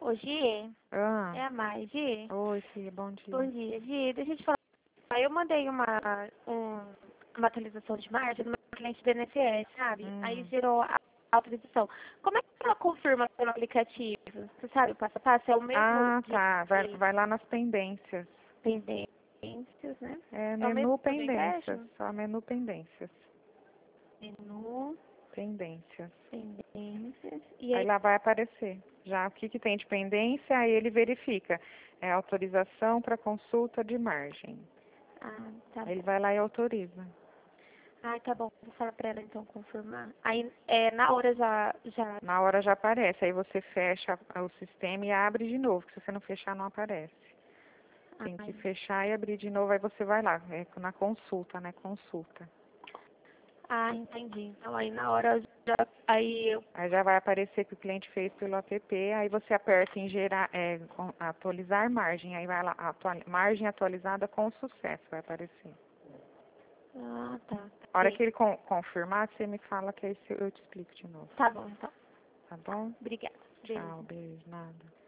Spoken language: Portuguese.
Ô, Gi, Ah, é a Mai, Gi? oi, filha, bom dia. Bom dia, Gi. Deixa eu te falar. Eu mandei uma atualização de margem do meu cliente do INSS, sabe? Aí Hum. gerou a autorização. Como é que ela confirma pelo aplicativo? Você sabe o passo a passo? É o mesmo Ah, de tá. Vai lá nas pendências. pendências, né? É É o mesmo menu do pendências. empréstimo? Só menu pendências. Menu, Pendências. pendências. E Aí aí, lá vai aparecer. Já o que, que tem de pendência, aí ele verifica. É autorização para consulta de margem. tá Aí ele bom. vai lá e autoriza. Tá bom. Vou falar pra ela então confirmar. Aí, na hora já. Na hora já aparece. Aí você fecha o sistema e abre de novo. Que se você não fechar, não aparece. Tem que Ai, fechar e abrir de novo, aí você vai lá, é na consulta, né? Consulta. entendi. Então aí na hora já. Aí eu. Aí já vai aparecer que o cliente fez pelo app, aí você aperta em gerar, atualizar margem, aí vai lá, margem atualizada com sucesso, vai aparecer. Tá. A hora Sei. que ele confirmar, você me fala que aí eu te explico de novo. Tá bom, então. Tá Tá. bom? Obrigada. Tchau, Beijo. beijo, nada.